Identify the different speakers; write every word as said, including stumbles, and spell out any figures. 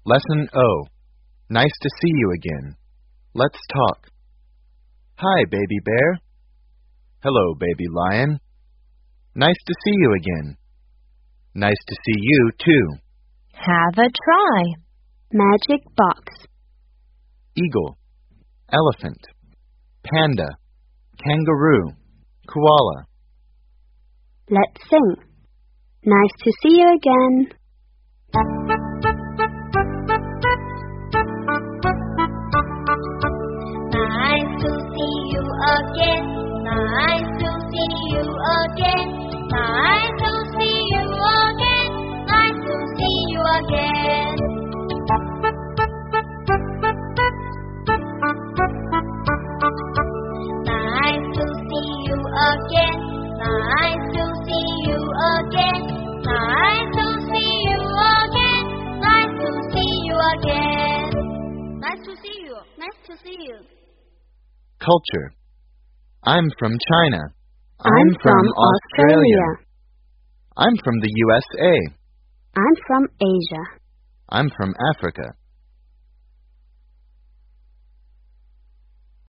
Speaker 1: Lesson O. Nice to see you again. Let's talk. Hi, baby bear. Hello, baby lion. Nice to see you again. Nice to see you, too.
Speaker 2: Have a try. Magic box.
Speaker 1: Eagle, elephant, panda, kangaroo, koala.
Speaker 2: Let's sing. Nice to see you again.
Speaker 3: Nice to see you again. Nice to see you again. Nice to see you again. Nice to see you again. Nice to see you again. Nice to see you again. Nice to see you again. Nice to see you again. Nice to see you. Nice to see you.
Speaker 1: Culture. I'm from China.
Speaker 2: I'm from Australia.
Speaker 1: I'm from the U S A.
Speaker 2: I'm from Asia.
Speaker 1: I'm from Africa.